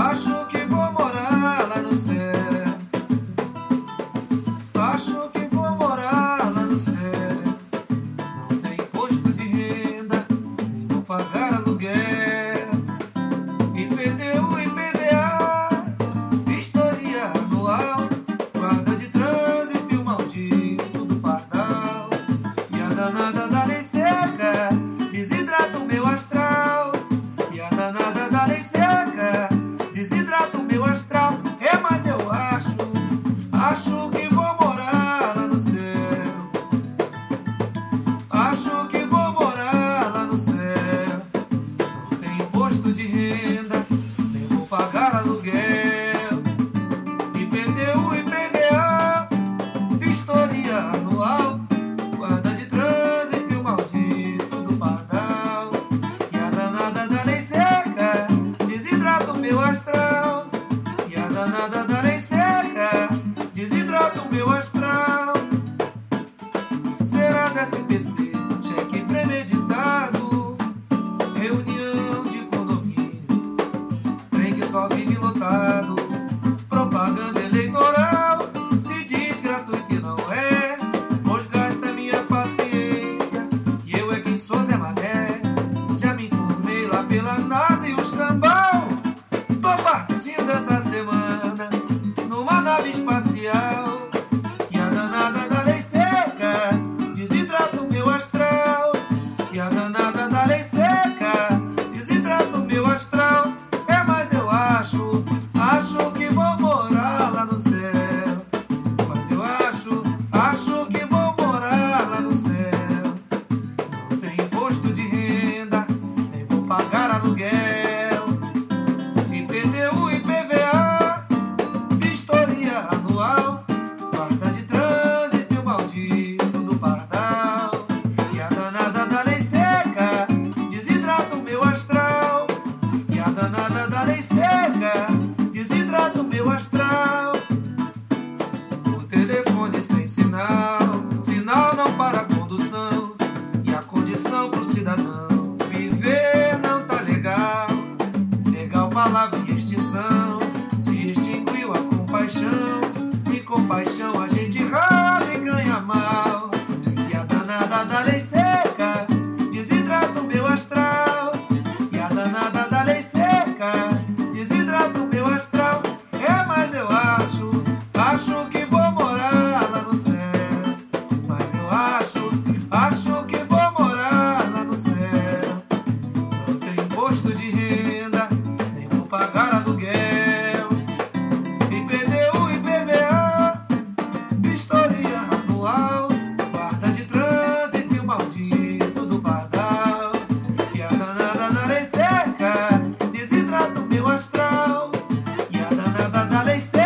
Acho que vou morar lá no céu. Acho que vou morar lá no céu. Não tem imposto de renda, nem vou pagar aluguel. IPTU, IPVA, vistoria anual, guarda de trânsito e o maldito do pardal. E a danada da lei seca desidrata o meu astral. E a danada da lei seca desidrata o meu astral. É, mas eu acho que vou morar lá no céu. Acho que vou morar lá no céu. Não tem imposto de renda, nem vou pagar aluguel. IPTU, IPVA, vistoria anual, guarda de trânsito e o maldito do pardal. E a danada da lei seca desidrata o meu astral. E a danada da lei seca desidrata o meu astral. Serás SPC, cheque premeditado, reunião de condomínio, trem que só vive lotado, propaganda eleitoral, se diz gratuito e não é, pois gasta minha paciência, e eu é quem sou Zé Mané. Já me informei lá pela NASA e os cambal, tô partindo essa semana numa nave espacial. E a danada da lei seca desidrata o meu astral. E a danada da lei seca desidrata o meu astral. É, mas eu acho que vou morar lá no céu. Mas eu acho que vou morar lá no céu. Não tem imposto de renda, nem vou pagar aluguel. IPTU, IPVA, vistoria anual, guarda de trânsito e o maldito do pardal. E a danada da lei seca desidrata o meu astral. E a danada da lei seca desidrata o meu astral. O telefone sem sinal, sinal não para a condução. E a condição pro cidadão viver não tá legal. Legal palavra em extinção, se extinguiu a compaixão. E compaixão a gente rala e ganha mal. E a danada da lei seca desidrata o meu astral. E a danada da lei seca desidrata o meu astral. É, mas eu acho que vou morar lá no céu. Mas eu acho que vou morar lá no céu. Não tem imposto de renda, nem vou pagar aluguel. IPTU, IPVA, vistoria anual, guarda de trânsito e o maldito do pardal. E a danada da lei seca desidrata o meu astral. E a danada da lei seca